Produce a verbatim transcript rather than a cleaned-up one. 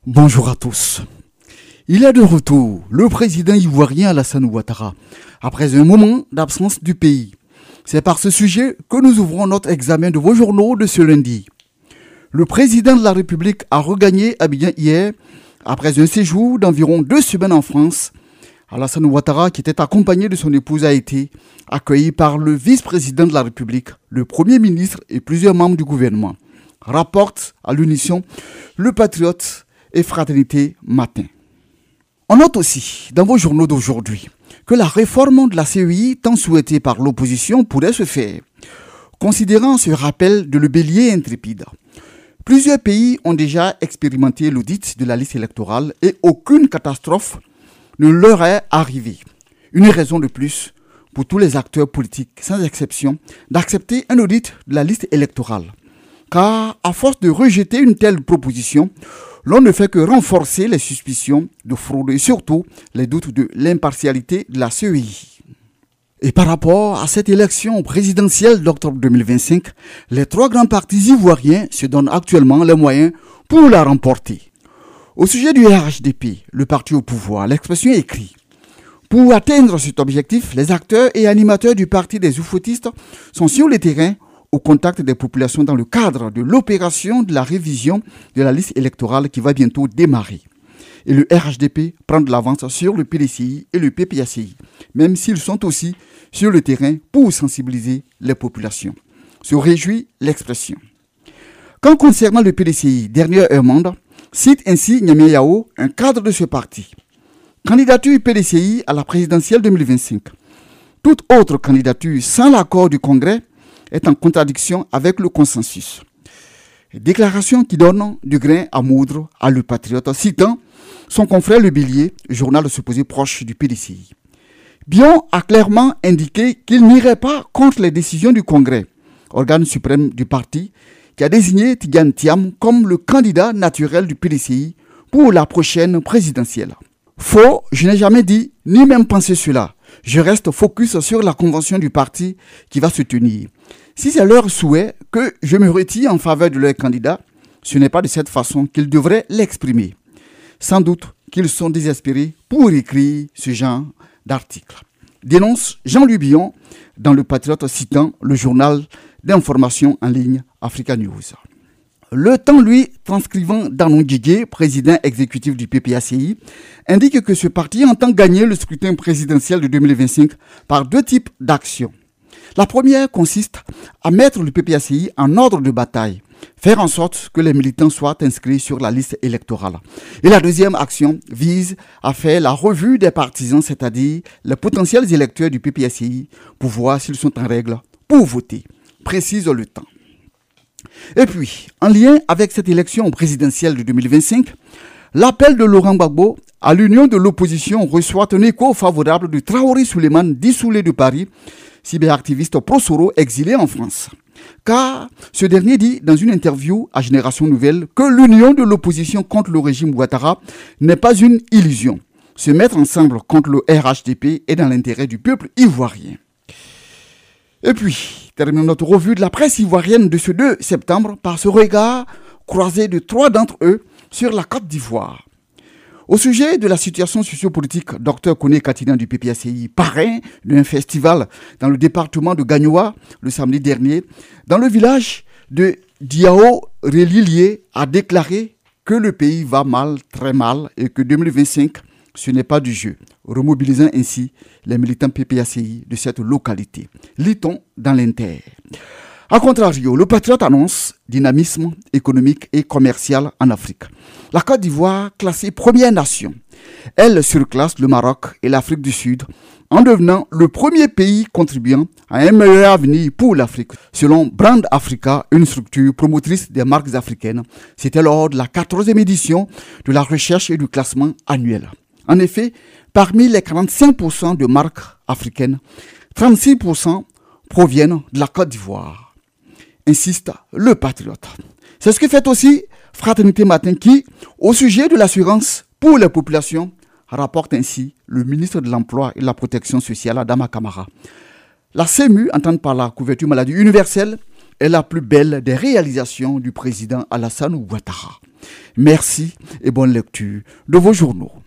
Bonjour à tous. Il est de retour, le président ivoirien Alassane Ouattara, après un moment d'absence du pays. C'est par ce sujet que nous ouvrons notre examen de vos journaux de ce lundi. Le président de la République a regagné Abidjan hier, après un séjour d'environ deux semaines en France. Alassane Ouattara, qui était accompagné de son épouse, a été accueilli par le vice-président de la République, le premier ministre et plusieurs membres du gouvernement. Rapporte à l'unisson Le Patriote et Fraternité Matin. On note aussi, dans vos journaux d'aujourd'hui, que la réforme de la C E I, tant souhaitée par l'opposition, pourrait se faire. Considérant ce rappel de le bélier intrépide, plusieurs pays ont déjà expérimenté l'audit de la liste électorale et aucune catastrophe ne leur est arrivée. Une raison de plus pour tous les acteurs politiques, sans exception, d'accepter un audit de la liste électorale. Car, à force de rejeter une telle proposition, l'on ne fait que renforcer les suspicions de fraude et surtout les doutes de l'impartialité de la C E I. Et par rapport à cette élection présidentielle d'octobre deux mille vingt-cinq, les trois grands partis ivoiriens se donnent actuellement les moyens pour la remporter. Au sujet du R H D P, le parti au pouvoir, l'expression écrit « Pour atteindre cet objectif, les acteurs et animateurs du parti des oufoutistes sont sur le terrain au contact des populations dans le cadre de l'opération de la révision de la liste électorale qui va bientôt démarrer. Et le R H D P prend de l'avance sur le P D C I et le P P A C I, même s'ils sont aussi sur le terrain pour sensibiliser les populations. » Se réjouit l'expression. Quand concernant le P D C I, Dernière Heure Monde cite ainsi Niamey Yao, un cadre de ce parti. Candidature P D C I à la présidentielle deux mille vingt-cinq. Toute autre candidature sans l'accord du Congrès est en contradiction avec le consensus. Déclaration qui donne du grain à moudre à Le Patriote, citant son confrère Le Bélier, journal supposé proche du P D C I. Bion a clairement indiqué qu'il n'irait pas contre les décisions du Congrès, organe suprême du parti, qui a désigné Tidjane Thiam comme le candidat naturel du P D C I pour la prochaine présidentielle. Faux, je n'ai jamais dit ni même pensé cela. Je reste focus sur la convention du parti qui va se tenir. Si c'est leur souhait que je me retire en faveur de leur candidat, ce n'est pas de cette façon qu'ils devraient l'exprimer. Sans doute qu'ils sont désespérés pour écrire ce genre d'article. Dénonce Jean-Louis Billon dans Le Patriote citant le journal d'information en ligne Africa News. Le Temps, lui, transcrivant Danon Didier, président exécutif du P P A C I, indique que ce parti entend gagner le scrutin présidentiel de deux mille vingt-cinq par deux types d'actions. La première consiste à mettre le P P A C I en ordre de bataille, faire en sorte que les militants soient inscrits sur la liste électorale. Et la deuxième action vise à faire la revue des partisans, c'est-à-dire les potentiels électeurs du P P A C I, pour voir s'ils sont en règle pour voter, précise Le Temps. Et puis, en lien avec cette élection présidentielle de deux mille vingt-cinq, l'appel de Laurent Gbagbo à l'union de l'opposition reçoit un écho favorable de Traoré Souleymane, dissoulé de Paris, cyberactiviste pro-Soro exilé en France. Car ce dernier dit dans une interview à Génération Nouvelle que l'union de l'opposition contre le régime Ouattara n'est pas une illusion. Se mettre ensemble contre le R H D P est dans l'intérêt du peuple ivoirien. Et puis, terminons notre revue de la presse ivoirienne de ce deux septembre par ce regard croisé de trois d'entre eux sur la Côte d'Ivoire. Au sujet de la situation sociopolitique, Docteur Koné Katina du P P A C I, parrain d'un festival dans le département de Gagnoa le samedi dernier, dans le village de Diao Relilié, a déclaré que le pays va mal, très mal, et que deux mille vingt-cinq, ce n'est pas du jeu, remobilisant ainsi les militants P P A C I de cette localité. Lit-on dans l'Inter. A contrario, Le Patriote annonce dynamisme économique et commercial en Afrique. La Côte d'Ivoire, classée première nation, elle surclasse le Maroc et l'Afrique du Sud en devenant le premier pays contribuant à un meilleur avenir pour l'Afrique. Selon Brand Africa, une structure promotrice des marques africaines, c'était lors de la quatorzième édition de la recherche et du classement annuel. En effet, parmi les quarante-cinq pour cent de marques africaines, trente-six pour cent proviennent de la Côte d'Ivoire, insiste Le Patriote. C'est ce que fait aussi Fraternité Matin qui, au sujet de l'assurance pour les populations, rapporte ainsi le ministre de l'Emploi et de la Protection sociale, Adama Kamara. La C E M U, entende par la couverture maladie universelle, est la plus belle des réalisations du président Alassane Ouattara. Merci et bonne lecture de vos journaux.